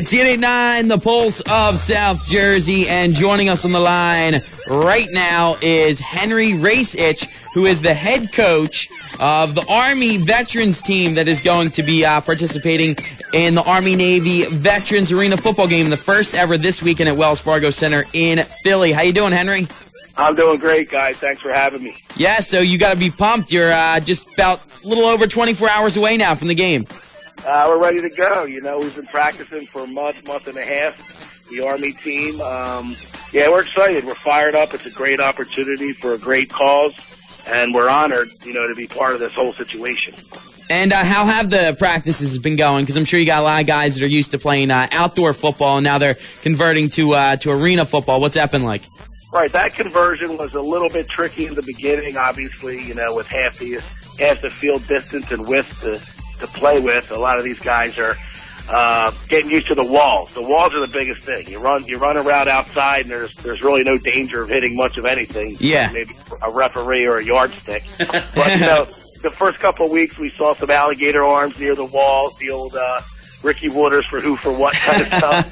It's the 889, the Pulse of South Jersey, and joining us on the line right now is Henry Racich, who is the head coach of the Army Veterans team that is going to be participating in the Army-Navy Veterans Arena football game, the first ever this weekend at Wells Fargo Center in Philly. How you doing, Henry? I'm doing great, guys. Thanks for having me. Yeah, so you got to be pumped. You're just about a little over 24 hours away now from the game. We're ready to go. You know, we've been practicing for a month and a half, the Army team. Yeah, we're excited. We're fired up. It's a great opportunity for a great cause, and we're honored, to be part of this whole situation. And how have the practices been going? Because I'm sure you got a lot of guys that are used to playing outdoor football, and now they're converting to arena football. What's that been like? Right, that conversion was a little bit tricky in the beginning, obviously, with half the field distance and width to play with. A lot of these guys are getting used to the walls. The walls are the biggest thing. You run around outside, and there's really no danger of hitting much of anything. Yeah. Maybe a referee or a yardstick. But, the first couple of weeks we saw some alligator arms near the walls, the old Ricky Waters for who for what kind of stuff.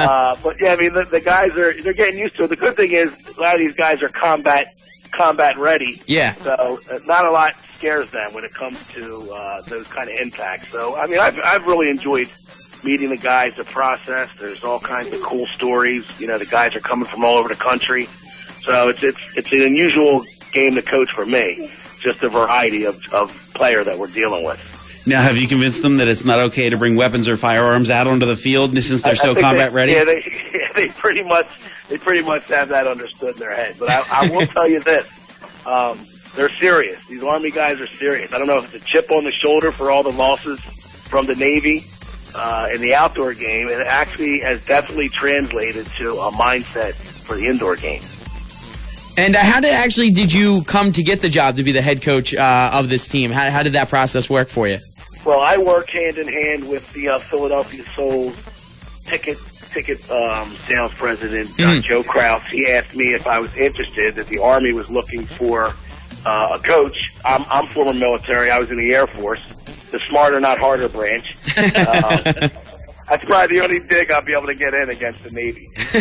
But yeah, I mean the guys they're getting used to it. The good thing is a lot of these guys are combat ready. Yeah. So not a lot scares them when it comes to those kind of impacts. So I mean I've really enjoyed meeting the guys, the process. There's all kinds of cool stories. The guys are coming from all over the country. So it's an unusual game to coach for me. Just a variety of player that we're dealing with. Now, have you convinced them that it's not okay to bring weapons or firearms out onto the field since they're so combat ready? Yeah, they pretty much have that understood in their head. But I will tell you this: they're serious. These Army guys are serious. I don't know if it's a chip on the shoulder for all the losses from the Navy in the outdoor game. It actually has definitely translated to a mindset for the indoor game. And how did you come to get the job to be the head coach of this team? How did that process work for you? Well, I work hand in hand with the Philadelphia Soul ticket sales president, Joe Kraus. He asked me if I was interested, that the Army was looking for a coach. I'm former military. I was in the Air Force, the smarter, not harder branch. That's probably the only dig I'll be able to get in against the Navy. They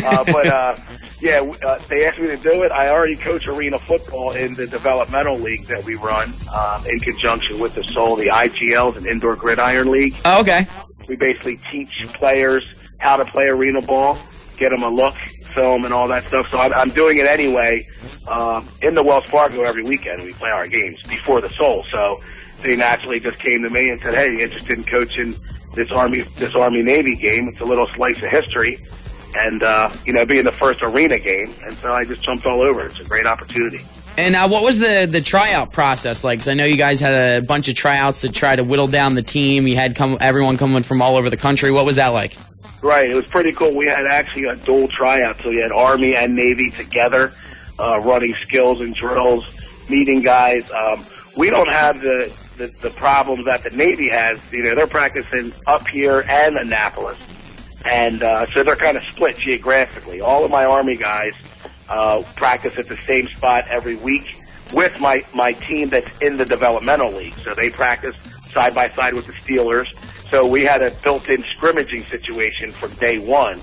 asked me to do it. I already coach arena football in the developmental league that we run in conjunction with the Soul, the IGL, an indoor gridiron league. Oh, okay. We basically teach players how to play arena ball, get them a look, film, and all that stuff. So I'm doing it anyway in the Wells Fargo every weekend. We play our games before the Soul. So they naturally just came to me and said, hey, you interested in coaching this Army-Navy game? It's a little slice of history, and being the first arena game, and so I just jumped all over it. It's a great opportunity. And what was the tryout process like? Because I know you guys had a bunch of tryouts to try to whittle down the team. You had everyone coming from all over the country. What was that like? Right, it was pretty cool. We had actually a dual tryout, so we had Army and Navy together, running skills and drills, meeting guys. We don't have the problems that the Navy has. They're practicing up here and Annapolis. And so they're kind of split geographically. All of my Army guys practice at the same spot every week with my team that's in the developmental league. So they practice side by side with the Steelers. So we had a built-in scrimmaging situation from day one.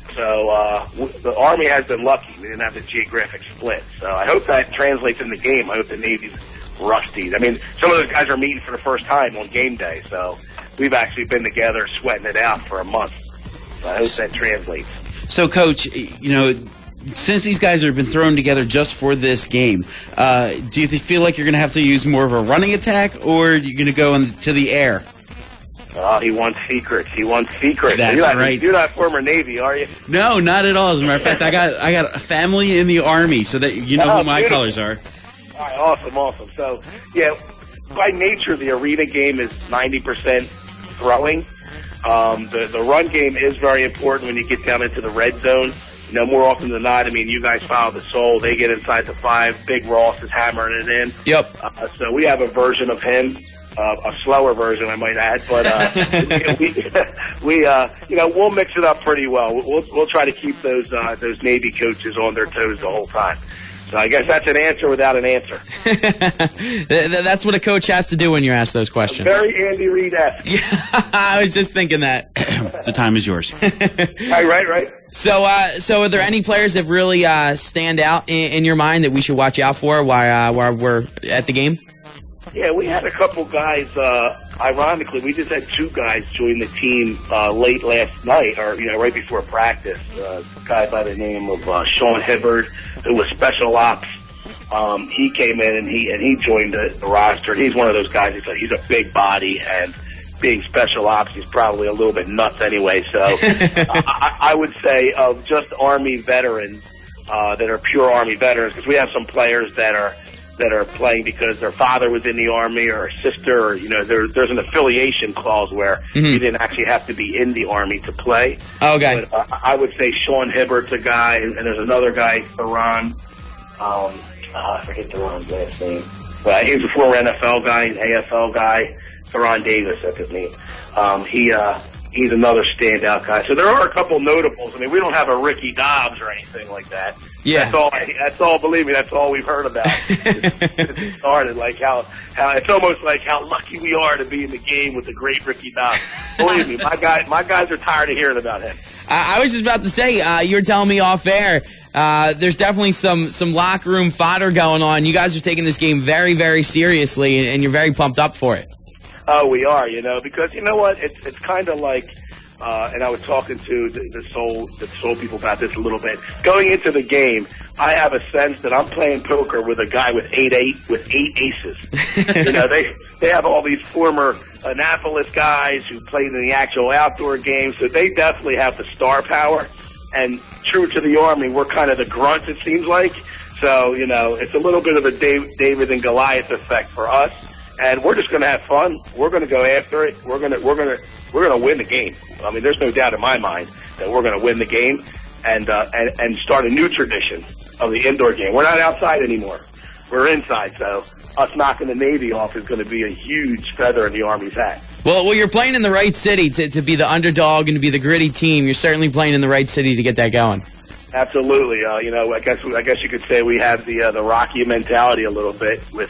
So the Army has been lucky. We didn't have the geographic split. So I hope that translates in the game. I hope the Navy's rusty. I mean, some of those guys are meeting for the first time on game day, so we've actually been together sweating it out for a month. So I hope that translates. So, Coach, since these guys have been thrown together just for this game, do you feel like you're going to have to use more of a running attack, or are you going to go into the air? Oh, he wants secrets. That's right. You're not former Navy, are you? No, not at all. As a matter of fact, I got a family in the Army, so that who my beautiful. colors are. All right, awesome. So, yeah, by nature, the arena game is 90% throwing. The run game is very important when you get down into the red zone. More often than not, I mean, you guys follow the Soul. They get inside the 5. Big Ross is hammering it in. Yep. So we have a version of him, a slower version, I might add. But we'll mix it up pretty well. We'll try to keep those Navy coaches on their toes the whole time. So I guess that's an answer without an answer. That's what a coach has to do when you're asked those questions. Very Andy Reid-esque. Yeah, I was just thinking that. The time is yours. Right. So are there any players that really stand out in your mind that we should watch out for while we're at the game? Yeah, we had a couple guys. Ironically, we just had 2 guys join the team late last night, or right before practice. A guy by the name of Sean Hibbard, who was special ops. He came in and he joined the roster. He's one of those guys. He's a big body, and being special ops, he's probably a little bit nuts anyway. So I would say of just Army veterans that are pure Army veterans, because we have some players that are playing because their father was in the Army or a sister, or there's an affiliation clause where you didn't actually have to be in the Army to play. Okay. But I would say Sean Hibbert's a guy, and there's another guy, Theron. I forget Theron's last name. But he's a former NFL guy, an AFL guy. Theron Davis, that's his name. He's another standout guy. So there are a couple notables. I mean, we don't have a Ricky Dobbs or anything like that. Yeah. That's all. Believe me, that's all we've heard about. It started like how it's almost like how lucky we are to be in the game with the great Ricky Dobbs. Believe me, my guys are tired of hearing about him. I was just about to say, you were telling me off air. There's definitely some locker room fodder going on. You guys are taking this game very, very seriously, and you're very pumped up for it. Oh, we are, because you know what? It's kind of like, and I was talking to the soul people about this a little bit. Going into the game, I have a sense that I'm playing poker with a guy with eight aces. They have all these former Annapolis guys who played in the actual outdoor games, so they definitely have the star power. And true to the Army, we're kind of the grunts, it seems like. So, it's a little bit of a David and Goliath effect for us. And we're just going to have fun. We're going to go after it. We're going to win the game. I mean, there's no doubt in my mind that we're going to win the game and start a new tradition of the indoor game. We're not outside anymore. We're inside. So us knocking the Navy off is going to be a huge feather in the Army's hat. Well, you're playing in the right city to be the underdog and to be the gritty team. You're certainly playing in the right city to get that going. Absolutely. I guess you could say we have the Rocky mentality a little bit with,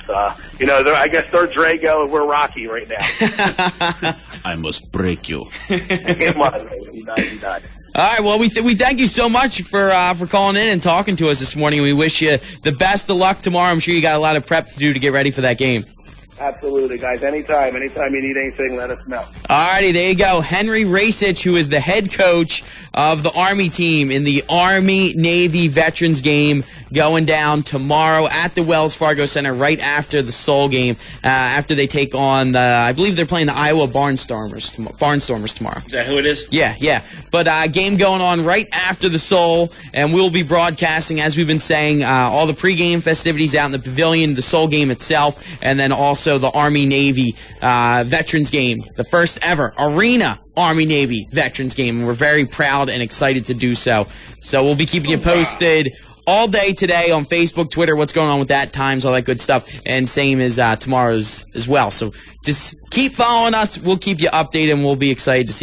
I guess they're Drago and we're Rocky right now. I must break you. Come on, baby. Not. All right. Well, we thank you so much for calling in and talking to us this morning. We wish you the best of luck tomorrow. I'm sure you got a lot of prep to do to get ready for that game. Absolutely, guys. Anytime you need anything, let us know. Alrighty, there you go. Henry Racich, who is the head coach of the Army team in the Army-Navy Veterans game going down tomorrow at the Wells Fargo Center right after the Seoul game, after they take on I believe they're playing the Iowa Barnstormers tomorrow. Is that who it is? Yeah. But game going on right after the Seoul, and we'll be broadcasting, as we've been saying, all the pregame festivities out in the pavilion, the Seoul game itself, and then also the Army-Navy Veterans game, the first ever arena Army-Navy Veterans game, and we're very proud and excited to do so. So we'll be keeping you posted all day today on Facebook, Twitter, what's going on with that, times, all that good stuff, and same as tomorrow's as well. So just keep following us. We'll keep you updated, and we'll be excited to see